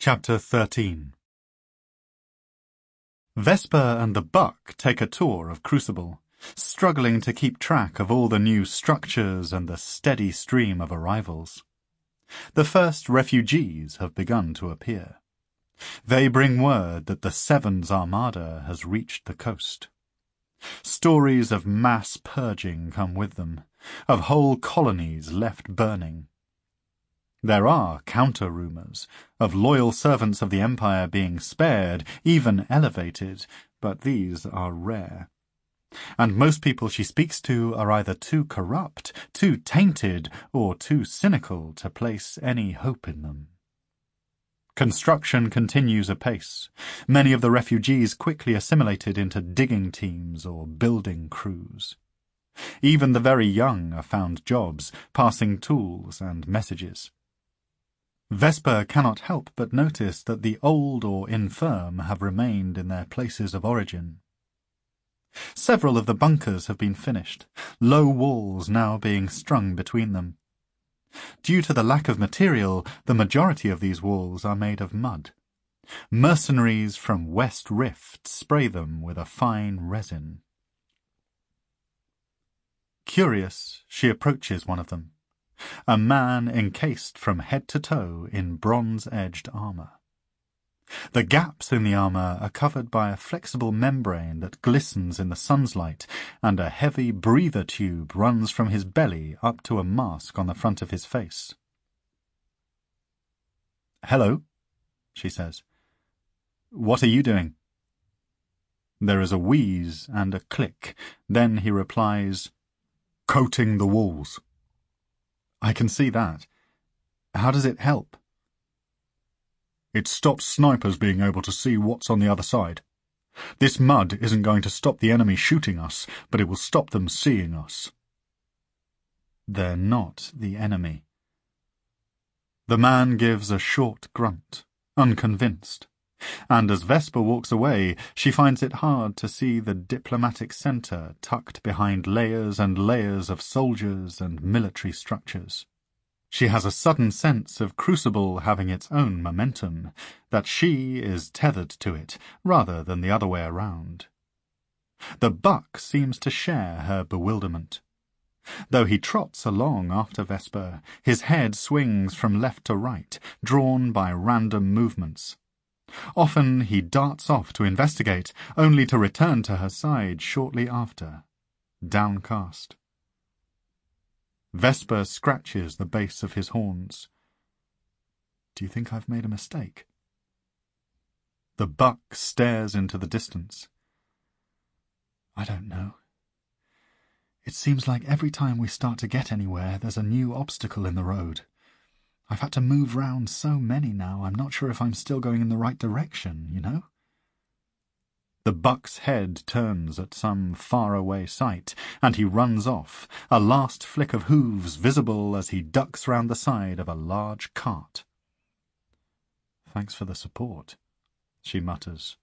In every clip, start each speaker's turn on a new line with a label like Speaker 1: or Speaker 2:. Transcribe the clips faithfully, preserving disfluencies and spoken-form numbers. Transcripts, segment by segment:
Speaker 1: Chapter thirteen. Vesper and the Buck take a tour of Crucible, struggling to keep track of all the new structures and the steady stream of arrivals. The first refugees have begun to appear. They bring word that the Seven's Armada has reached the coast. Stories of mass purging come with them, of whole colonies left burning. There are counter-rumours of loyal servants of the Empire being spared, even elevated, but these are rare. And most people she speaks to are either too corrupt, too tainted, or too cynical to place any hope in them. Construction continues apace. Many of the refugees quickly assimilated into digging teams or building crews. Even the very young are found jobs, passing tools and messages. Vesper cannot help but notice that the old or infirm have remained in their places of origin. Several of the bunkers have been finished, low walls now being strung between them. Due to the lack of material, the majority of these walls are made of mud. Mercenaries from West Rift spray them with a fine resin. Curious, she approaches one of them. A man encased from head to toe in bronze-edged armour. The gaps in the armour are covered by a flexible membrane that glistens in the sun's light, and a heavy breather tube runs from his belly up to a mask on the front of his face. "Hello," she says. "What are you doing?" There is a wheeze and a click. Then he replies, "Coating the walls." "I can see that. How does it help?"
Speaker 2: "It stops snipers being able to see what's on the other side. This mud isn't going to stop the enemy shooting us, but it will stop them seeing us."
Speaker 1: They're not the enemy. The man gives a short grunt, unconvinced, and as Vesper walks away, she finds it hard to see the diplomatic centre tucked behind layers and layers of soldiers and military structures. She has a sudden sense of Crucible having its own momentum, that she is tethered to it, rather than the other way around. The Buck seems to share her bewilderment. Though he trots along after Vesper, his head swings from left to right, drawn by random movements. Often he darts off to investigate, only to return to her side shortly after, downcast. Vesper scratches the base of his horns. "Do you think I've made a mistake?" The Buck stares into the distance. "I don't know. It seems like every time we start to get anywhere, there's a new obstacle in the road. I've had to move round so many now, I'm not sure if I'm still going in the right direction, you know?" The Buck's head turns at some faraway sight, and he runs off, a last flick of hooves visible as he ducks round the side of a large cart. "Thanks for the support," she mutters.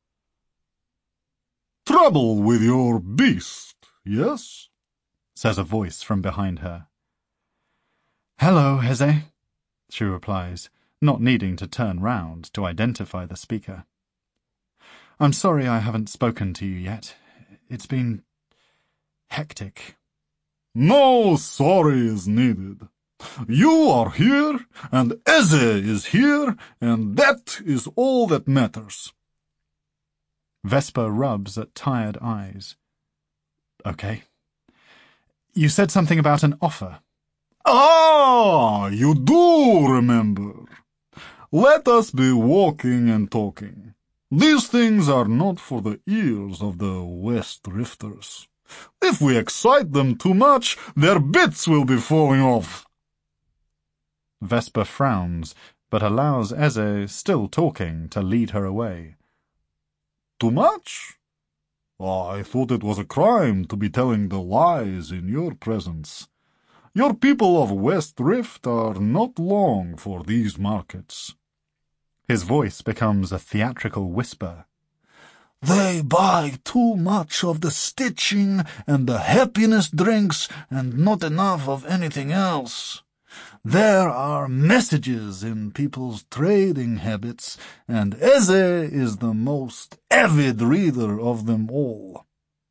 Speaker 2: "Trouble with your beast, yes?" says a voice from behind her.
Speaker 1: "Hello, Heze," she replies, not needing to turn round to identify the speaker. "I'm sorry I haven't spoken to you yet. It's been hectic."
Speaker 2: "No sorry is needed. You are here, and Eze is here, and that is all that matters."
Speaker 1: Vesper rubs at tired eyes. "Okay. You said something about an offer."
Speaker 2: "Ah, you do remember. Let us be walking and talking. These things are not for the ears of the West Rifters. If we excite them too much, their bits will be falling off."
Speaker 1: Vesper frowns, but allows Eze, still talking, to lead her away.
Speaker 2: "Too much? I thought it was a crime to be telling the lies in your presence. Your people of West Rift are not long for these markets."
Speaker 1: His voice becomes a theatrical whisper.
Speaker 2: "They buy too much of the stitching and the happiness drinks and not enough of anything else. There are messages in people's trading habits, and Eze is the most avid reader of them all.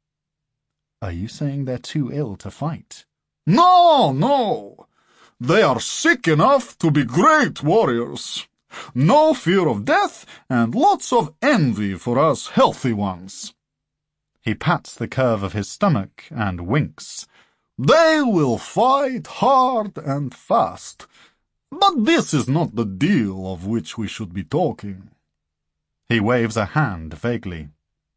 Speaker 1: Are you saying they're too ill to fight?
Speaker 2: No, no! They are sick enough to be great warriors. No fear of death, and lots of envy for us healthy ones.
Speaker 1: He pats the curve of his stomach and winks.
Speaker 2: They will fight hard and fast, but this is not the deal of which we should be talking.
Speaker 1: He waves a hand vaguely.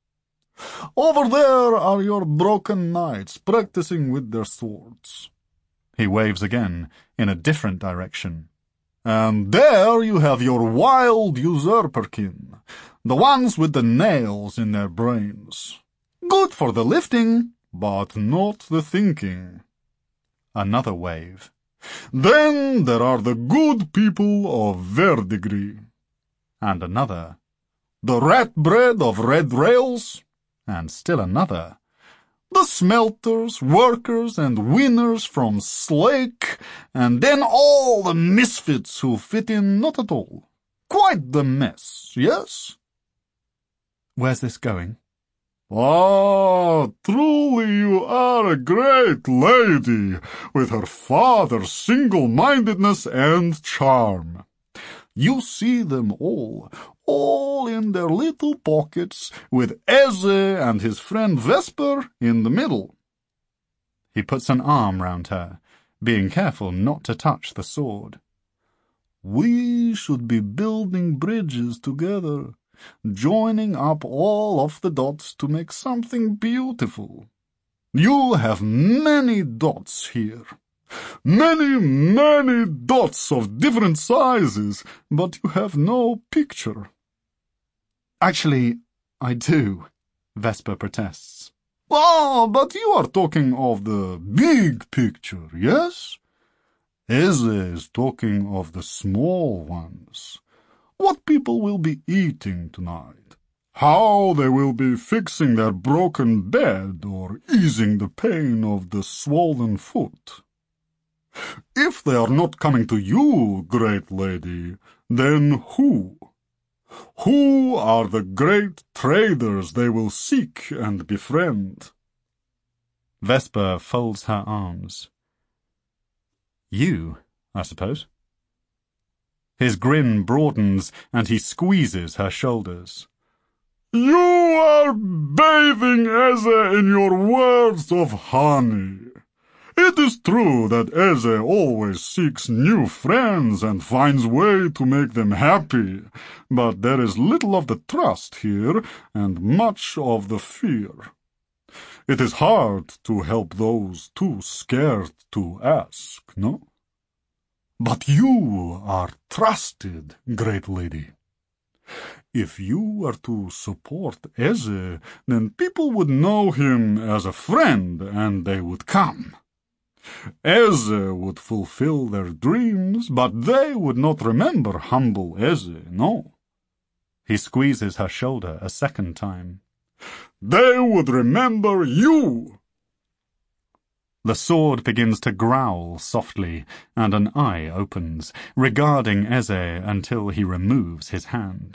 Speaker 2: Over there are your broken knights practicing with their swords.
Speaker 1: He waves again, in a different direction.
Speaker 2: And there you have your wild usurperkin, the ones with the nails in their brains. Good for the lifting, but not the thinking.
Speaker 1: Another wave.
Speaker 2: Then there are the good people of Verdigris.
Speaker 1: And another.
Speaker 2: The rat bread of Red Rails.
Speaker 1: And still another.
Speaker 2: The smelters, workers, and winners from Slake, and then all the misfits who fit in not at all. Quite the mess, yes?
Speaker 1: Where's this going?
Speaker 2: Ah, truly you are a great lady, with her father's single-mindedness and charm. You see them all, all in their little pockets, with Eze and his friend Vesper in the middle.
Speaker 1: He puts an arm round her, being careful not to touch the sword.
Speaker 2: We should be building bridges together, joining up all of the dots to make something beautiful. You have many dots here. Many, many dots of different sizes, but you have no picture.
Speaker 1: Actually, I do, Vesper protests.
Speaker 2: Ah, but you are talking of the big picture, yes? Eze is talking of the small ones. What people will be eating tonight. How they will be fixing their broken bed or easing the pain of the swollen foot. If they are not coming to you, great lady, then who? Who are the great traders they will seek and befriend?
Speaker 1: Vesper folds her arms. You, I suppose. His grin broadens, and he squeezes her shoulders.
Speaker 2: You are bathing Eze in your words of honey. It is true that Eze always seeks new friends and finds way to make them happy, but there is little of the trust here and much of the fear. It is hard to help those too scared to ask, no? But you are trusted, great lady. If you were to support Eze, then people would know him as a friend and they would come. Eze would fulfill their dreams, but they would not remember humble Eze, no.
Speaker 1: He squeezes her shoulder a second time.
Speaker 2: They would remember you.
Speaker 1: The sword begins to growl softly, and an eye opens, regarding Eze until he removes his hand.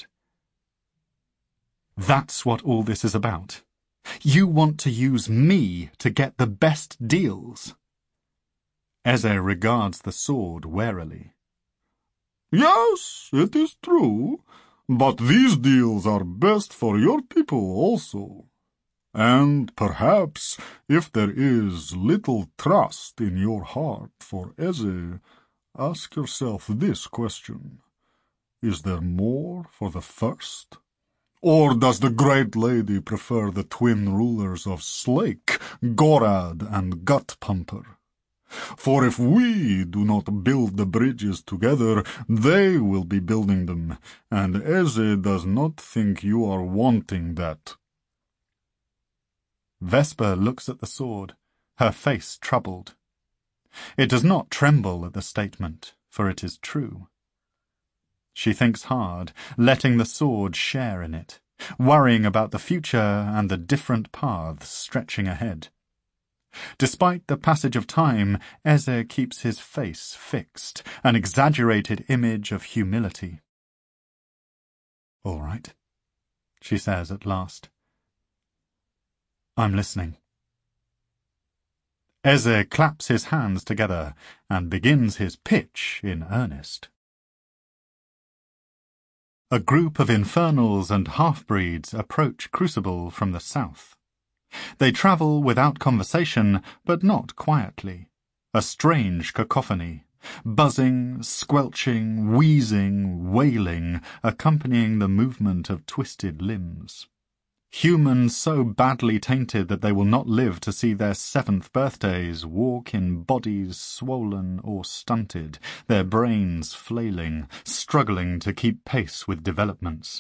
Speaker 1: That's what all this is about. You want to use me to get the best deals. Eze regards the sword warily.
Speaker 2: Yes, it is true, but these deals are best for your people also. And perhaps, if there is little trust in your heart for Eze, ask yourself this question. Is there more for the first? Or does the great lady prefer the twin rulers of Slake, Gorad and Gut Pumper? For if we do not build the bridges together, they will be building them, and Eze does not think you are wanting that.
Speaker 1: Vesper looks at the sword, her face troubled. It does not tremble at the statement, for it is true. She thinks hard, letting the sword share in it, worrying about the future and the different paths stretching ahead. Despite the passage of time, Eze keeps his face fixed, an exaggerated image of humility. "All right," she says at last. "I'm listening." Eze claps his hands together and begins his pitch in earnest. A group of infernals and half-breeds approach Crucible from the south. They travel without conversation, but not quietly. A strange cacophony, buzzing, squelching, wheezing, wailing, accompanying the movement of twisted limbs. Humans so badly tainted that they will not live to see their seventh birthdays walk in bodies swollen or stunted, their brains flailing, struggling to keep pace with developments.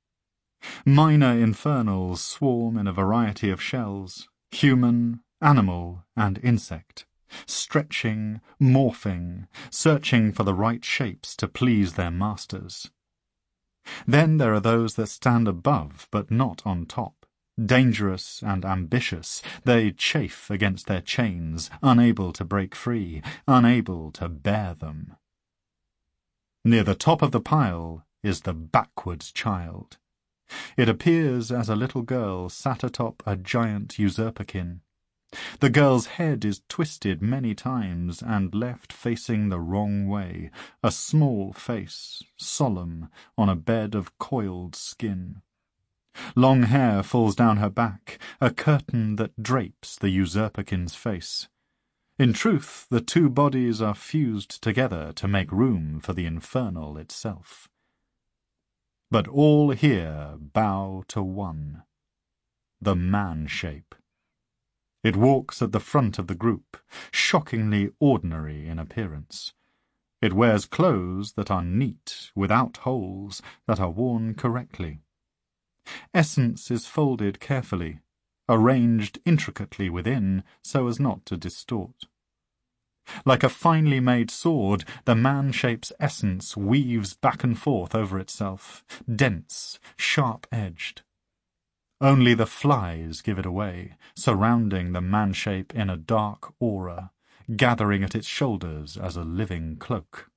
Speaker 1: Minor infernals swarm in a variety of shells, human, animal, and insect, stretching, morphing, searching for the right shapes to please their masters. Then there are those that stand above but not on top. Dangerous and ambitious, they chafe against their chains, unable to break free, unable to bear them. Near the top of the pile is the backwards child. It appears as a little girl sat atop a giant usurperkin. The girl's head is twisted many times and left facing the wrong way, a small face, solemn, on a bed of coiled skin. Long hair falls down her back, a curtain that drapes the usurperkin's face. In truth, the two bodies are fused together to make room for the infernal itself. But all here bow to one, the man-shape. It walks at the front of the group, shockingly ordinary in appearance. It wears clothes that are neat, without holes, that are worn correctly. Essence is folded carefully, arranged intricately within so as not to distort. Like a finely made sword, the man-shape's essence weaves back and forth over itself, dense, sharp-edged. Only the flies give it away, surrounding the man-shape in a dark aura, gathering at its shoulders as a living cloak.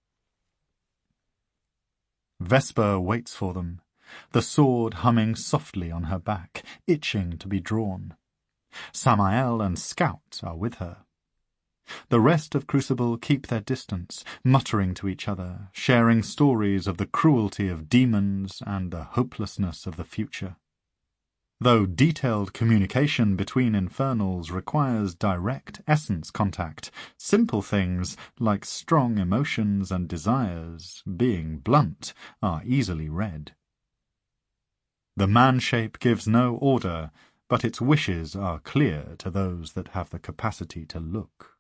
Speaker 1: Vesper waits for them, the sword humming softly on her back, itching to be drawn. Samael and Scout are with her. The rest of Crucible keep their distance, muttering to each other, sharing stories of the cruelty of demons and the hopelessness of the future. Though detailed communication between infernals requires direct essence contact, simple things, like strong emotions and desires, being blunt, are easily read. The man-shape gives no order, but its wishes are clear to those that have the capacity to look.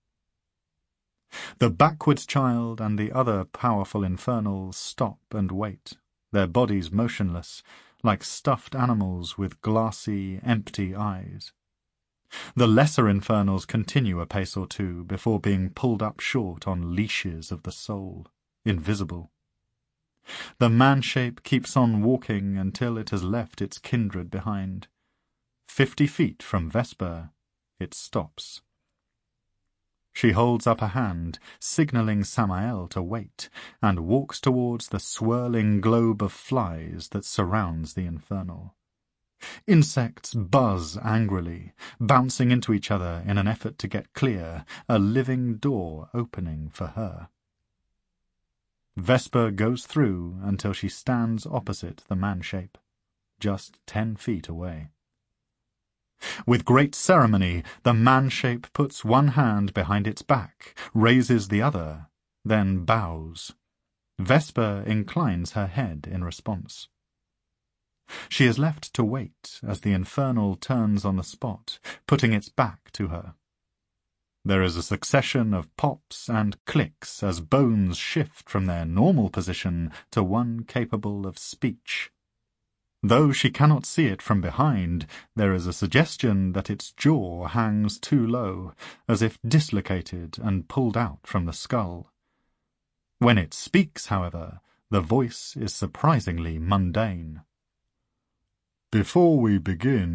Speaker 1: The backwards child and the other powerful infernals stop and wait, their bodies motionless, like stuffed animals with glassy, empty eyes. The lesser infernals continue a pace or two before being pulled up short on leashes of the soul, invisible. The man-shape keeps on walking until it has left its kindred behind. Fifty feet from Vesper, it stops. She holds up a hand, signalling Samael to wait, and walks towards the swirling globe of flies that surrounds the infernal. Insects buzz angrily, bouncing into each other in an effort to get clear, a living door opening for her. Vesper goes through until she stands opposite the man-shape, just ten feet away. With great ceremony, the man-shape puts one hand behind its back, raises the other, then bows. Vesper inclines her head in response. She is left to wait as the infernal turns on the spot, putting its back to her. There is a succession of pops and clicks as bones shift from their normal position to one capable of speech. Though she cannot see it from behind, there is a suggestion that its jaw hangs too low, as if dislocated and pulled out from the skull. When it speaks, however, the voice is surprisingly mundane.
Speaker 2: Before we begin,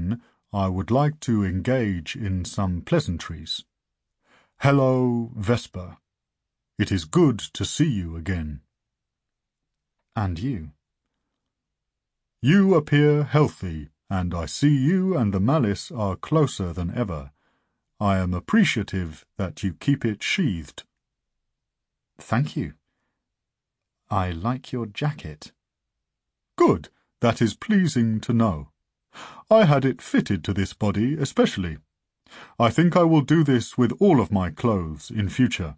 Speaker 2: I would like to engage in some pleasantries. Hello, Vesper. It is good to see you again.
Speaker 1: And you.
Speaker 2: You appear healthy, and I see you and the malice are closer than ever. I am appreciative that you keep it sheathed.
Speaker 1: Thank you. I like your jacket.
Speaker 2: Good, that is pleasing to know. I had it fitted to this body especially. I think I will do this with all of my clothes in future.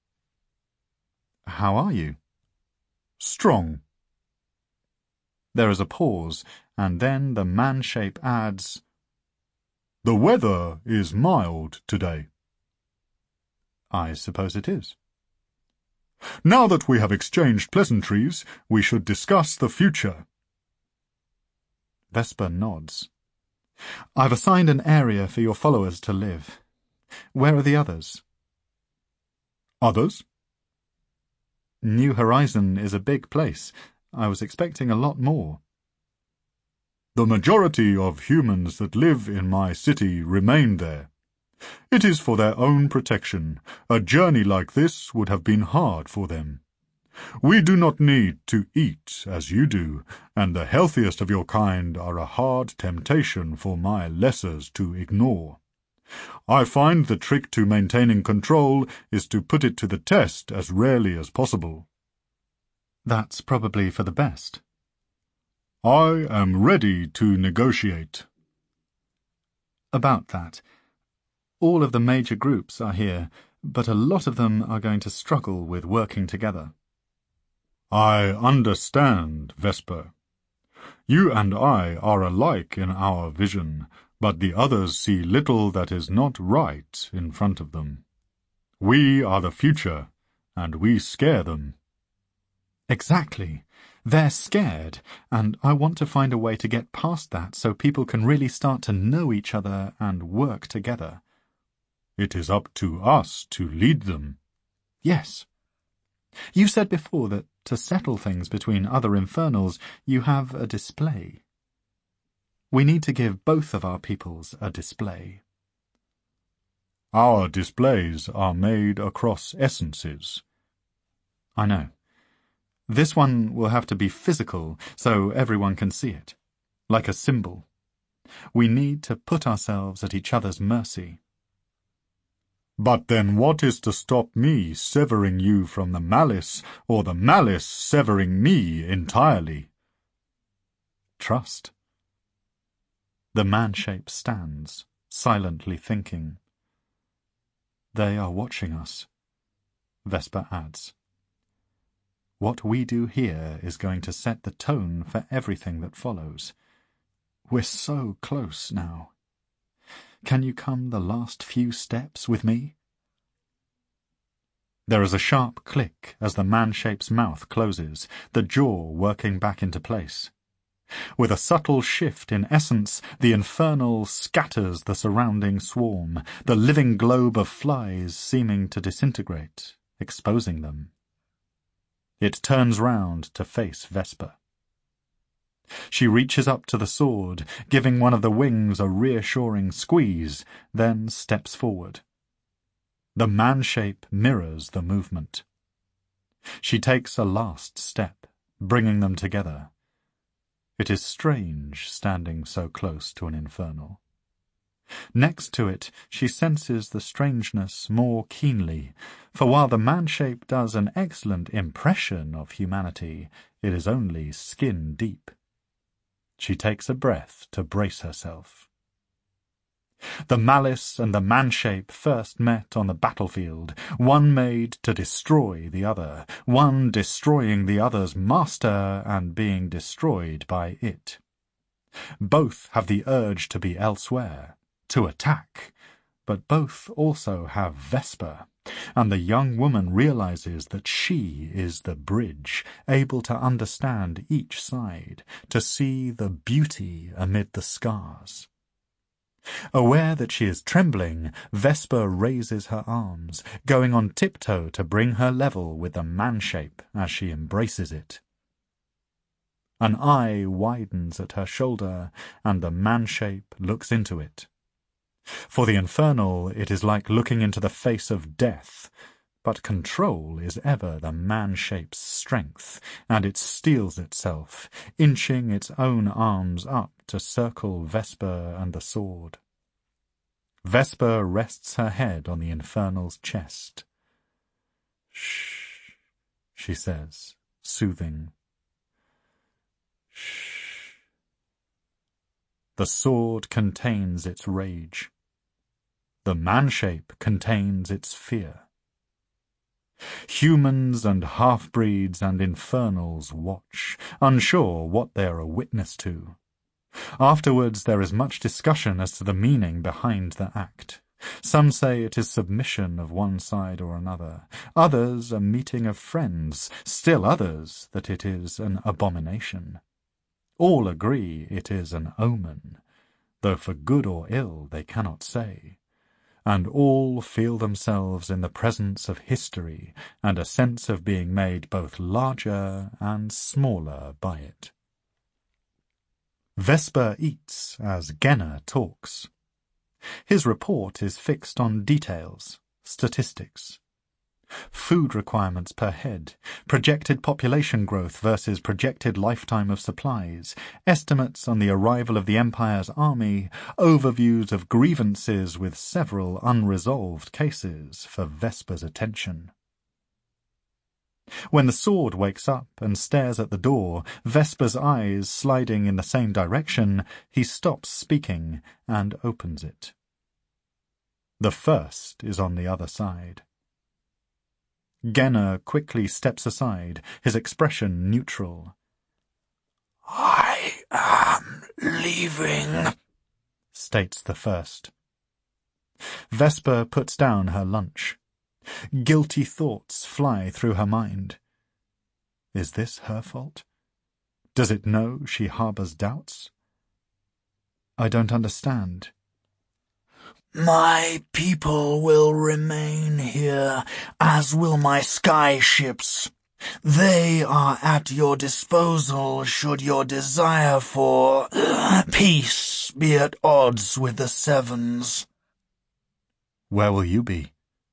Speaker 1: How are you?
Speaker 2: Strong.
Speaker 1: There is a pause, and then the man-shape adds,
Speaker 2: The weather is mild today.
Speaker 1: I suppose it is.
Speaker 2: Now that we have exchanged pleasantries, we should discuss the future.
Speaker 1: Vesper nods. I've assigned an area for your followers to live. Where are the others?
Speaker 2: Others?
Speaker 1: New Horizon is a big place. I was expecting a lot more.
Speaker 2: The majority of humans that live in my city remain there. It is for their own protection. A journey like this would have been hard for them. We do not need to eat as you do, and the healthiest of your kind are a hard temptation for my lessers to ignore. I find the trick to maintaining control is to put it to the test as rarely as possible.
Speaker 1: That's probably for the best.
Speaker 2: I am ready to negotiate.
Speaker 1: About that. All of the major groups are here, but a lot of them are going to struggle with working together.
Speaker 2: I understand, Vesper. You and I are alike in our vision, but the others see little that is not right in front of them. We are the future, and we scare them.
Speaker 1: Exactly. They're scared, and I want to find a way to get past that so people can really start to know each other and work together.
Speaker 2: It is up to us to lead them.
Speaker 1: Yes. You said before that to settle things between other infernals, you have a display. We need to give both of our peoples a display.
Speaker 2: Our displays are made across essences.
Speaker 1: I know. This one will have to be physical, so everyone can see it, like a symbol. We need to put ourselves at each other's mercy.
Speaker 2: But then what is to stop me severing you from the malice, or the malice severing me entirely?
Speaker 1: Trust. The man-shape stands, silently thinking. They are watching us, Vesper adds. What we do here is going to set the tone for everything that follows. We're so close now. Can you come the last few steps with me? There is a sharp click as the man-shape's mouth closes, the jaw working back into place. With a subtle shift in essence, the infernal scatters the surrounding swarm, the living globe of flies seeming to disintegrate, exposing them. It turns round to face Vesper. She reaches up to the sword, giving one of the wings a reassuring squeeze, then steps forward. The man-shape mirrors the movement. She takes a last step, bringing them together. It is strange standing so close to an infernal. Next to it, she senses the strangeness more keenly, for while the man-shape does an excellent impression of humanity, it is only skin deep. She takes a breath to brace herself. The malice and the man-shape first met on the battlefield, one made to destroy the other, one destroying the other's master and being destroyed by it. Both have the urge to be elsewhere, to attack, but both also have Vesper, and the young woman realizes that she is the bridge, able to understand each side, to see the beauty amid the scars. Aware that she is trembling, Vesper raises her arms, going on tiptoe to bring her level with the man-shape as she embraces it. An eye widens at her shoulder, and the man-shape looks into it. For the infernal, it is like looking into the face of death, but control is ever the man-shape's strength, and it steels itself, inching its own arms up to circle Vesper and the sword. Vesper rests her head on the infernal's chest. "Shh," she says, soothing. "Shh." The sword contains its rage. The man-shape contains its fear. Humans and half-breeds and infernals watch, unsure what they are a witness to. Afterwards there is much discussion as to the meaning behind the act. Some say it is submission of one side or another, others a meeting of friends, still others that it is an abomination. All agree it is an omen, though for good or ill they cannot say, and all feel themselves in the presence of history and a sense of being made both larger and smaller by it. Vesper eats as Genna talks. His report is fixed on details, statistics. Food requirements per head, projected population growth versus projected lifetime of supplies, estimates on the arrival of the Empire's army, overviews of grievances with several unresolved cases for Vesper's attention. When the sword wakes up and stares at the door, Vesper's eyes sliding in the same direction, he stops speaking and opens it. The first is on the other side. Genna quickly steps aside, his expression neutral.
Speaker 3: "I am leaving,"
Speaker 1: states the first. Vesper puts down her lunch. Guilty thoughts fly through her mind. Is this her fault? Does it know she harbours doubts? I don't understand.
Speaker 3: "My people will remain here, as will my sky ships. They are at your disposal should your desire for peace be at odds with the Sevens."
Speaker 1: Where will you be?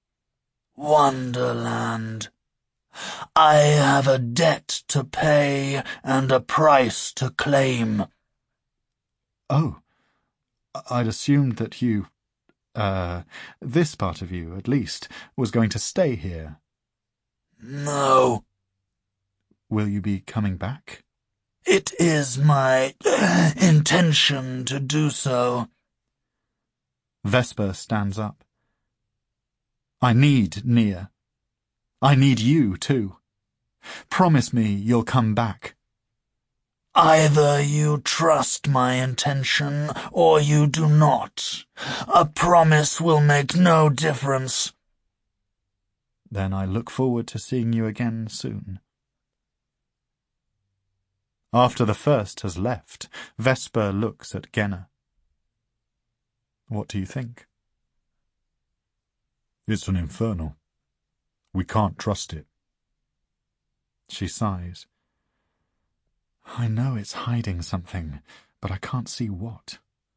Speaker 3: Wonderland. I have a debt to pay and a price to claim.
Speaker 1: Oh, I'd assumed that you, uh, this part of you, at least, was going to stay here.
Speaker 3: No.
Speaker 1: Will you be coming back?
Speaker 3: It is my uh, intention to do so.
Speaker 1: Vesper stands up. I need Nia. I need you, too. Promise me you'll come back.
Speaker 3: Either you trust my intention, or you do not. A promise will make no difference.
Speaker 1: Then I look forward to seeing you again soon. After the first has left, Vesper looks at Genna. What do you think?
Speaker 2: It's an infernal. We can't trust it.
Speaker 1: She sighs. I know it's hiding something, but I can't see what.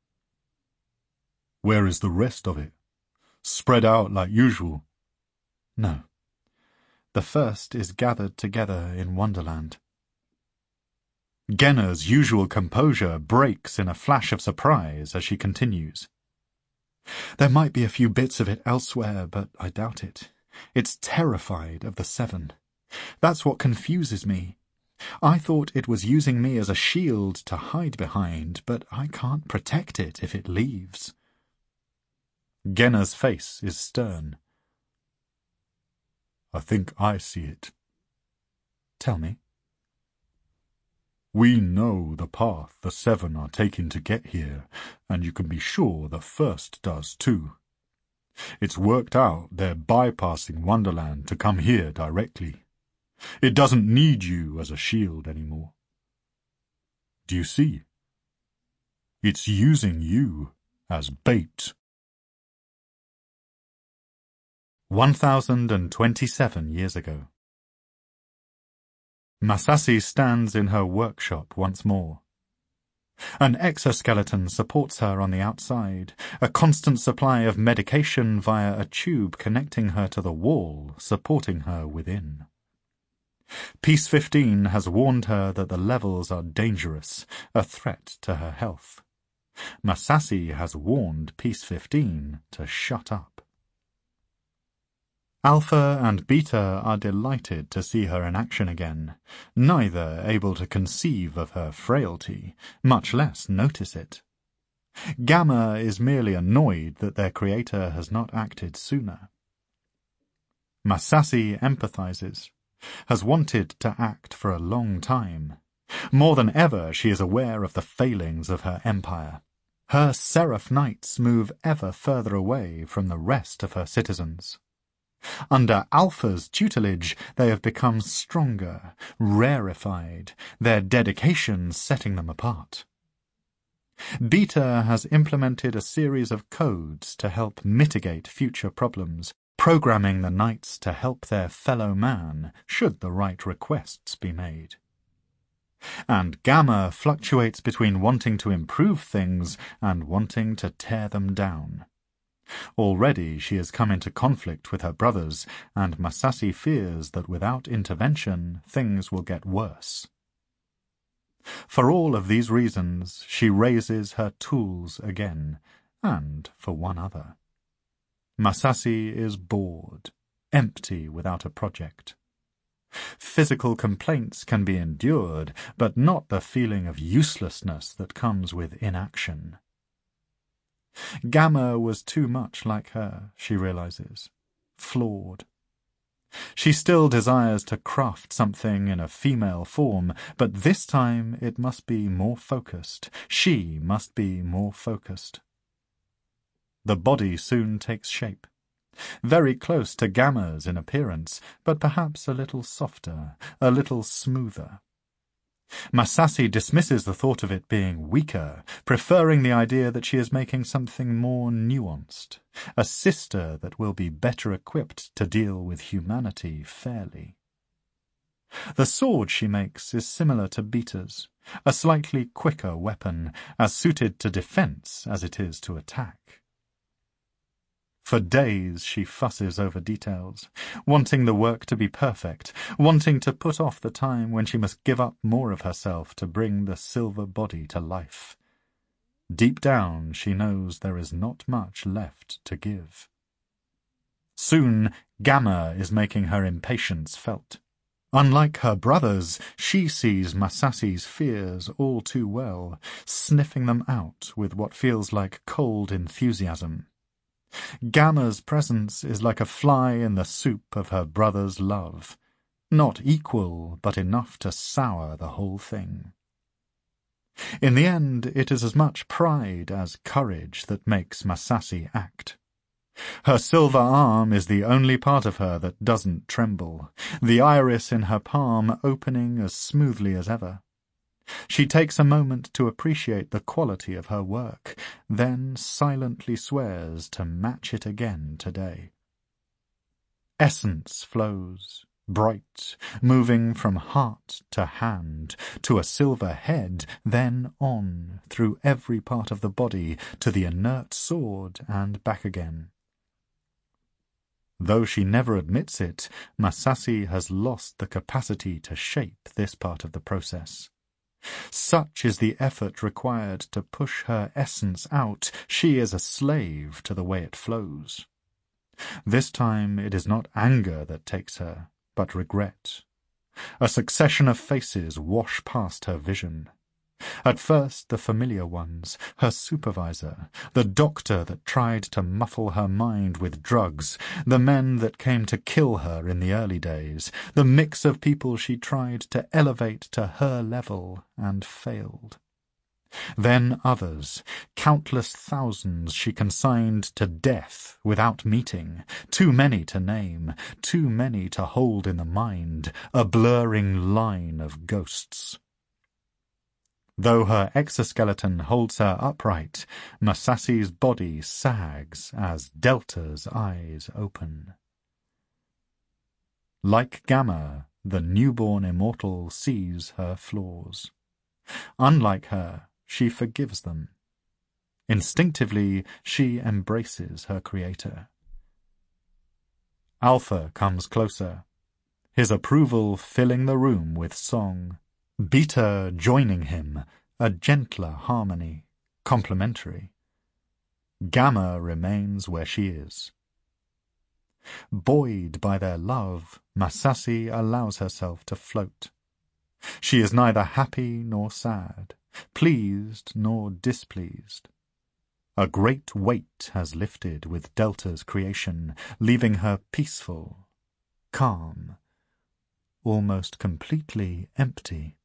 Speaker 2: Where is the rest of it? Spread out like usual?
Speaker 1: No. The first is gathered together in Wonderland. Genna's usual composure breaks in a flash of surprise as she continues. There might be a few bits of it elsewhere, but I doubt it. It's terrified of the Seven. That's what confuses me. I thought it was using me as a shield to hide behind, but I can't protect it if it leaves. Genna's face is stern.
Speaker 2: I think I see it.
Speaker 1: Tell me.
Speaker 2: We know the path the Seven are taking to get here, and you can be sure the First does too. It's worked out they're bypassing Wonderland to come here directly. It doesn't need you as a shield anymore. Do you see? It's using you as bait.
Speaker 1: One thousand and twenty-seven years ago. Masashi stands in her workshop once more. An exoskeleton supports her on the outside, a constant supply of medication via a tube connecting her to the wall, supporting her within. Peace fifteen has warned her that the levels are dangerous, a threat to her health. Masashi has warned Peace fifteen to shut up. Alpha and Beta are delighted to see her in action again, neither able to conceive of her frailty, much less notice it. Gamma is merely annoyed that their creator has not acted sooner. Masashi empathizes, has wanted to act for a long time. More than ever she is aware of the failings of her empire. Her Seraph Knights move ever further away from the rest of her citizens. Under Alpha's tutelage they have become stronger, rarefied, their dedication setting them apart. Beta has implemented a series of codes to help mitigate future problems, programming the Knights to help their fellow man should the right requests be made. And Gamma fluctuates between wanting to improve things and wanting to tear them down. Already she has come into conflict with her brothers, and Masashi fears that without intervention things will get worse. For all of these reasons she raises her tools again, and for one other. Masashi is bored, empty without a project. Physical complaints can be endured, but not the feeling of uselessness that comes with inaction. Gamma was too much like her, she realizes, flawed. She still desires to craft something in a female form, but this time it must be more focused. She must be more focused. The body soon takes shape. Very close to Gamma's in appearance, but perhaps a little softer, a little smoother. Masashi dismisses the thought of it being weaker, preferring the idea that she is making something more nuanced, a sister that will be better equipped to deal with humanity fairly. The sword she makes is similar to Beta's, a slightly quicker weapon, as suited to defense as it is to attack. For days she fusses over details, wanting the work to be perfect, wanting to put off the time when she must give up more of herself to bring the silver body to life. Deep down she knows there is not much left to give. Soon Gamma is making her impatience felt. Unlike her brothers, she sees Masashi's fears all too well, sniffing them out with what feels like cold enthusiasm. Gamma's presence is like a fly in the soup of her brother's love, not equal, but enough to sour the whole thing. In the end, it is as much pride as courage that makes Masashi act. Her silver arm is the only part of her that doesn't tremble, the iris in her palm opening as smoothly as ever. She takes a moment to appreciate the quality of her work, then silently swears to match it again today. Essence flows, bright, moving from heart to hand, to a silver head, then on, through every part of the body, to the inert sword and back again. Though she never admits it, Masashi has lost the capacity to shape this part of the process. Such is the effort required to push her essence out, she is a slave to the way it flows. This time it is not anger that takes her, but regret. A succession of faces wash past her vision. At first the familiar ones, her supervisor, the doctor that tried to muffle her mind with drugs, the men that came to kill her in the early days, the mix of people she tried to elevate to her level and failed. Then others, countless thousands she consigned to death without meeting, too many to name, too many to hold in the mind, a blurring line of ghosts. Though her exoskeleton holds her upright, Masashi's body sags as Delta's eyes open. Like Gamma, the newborn immortal sees her flaws. Unlike her, she forgives them. Instinctively, she embraces her creator. Alpha comes closer, his approval filling the room with song. Beta joining him, a gentler harmony, complementary. Gamma remains where she is. Buoyed by their love, Masashi allows herself to float. She is neither happy nor sad, pleased nor displeased. A great weight has lifted with Delta's creation, leaving her peaceful, calm, almost completely empty.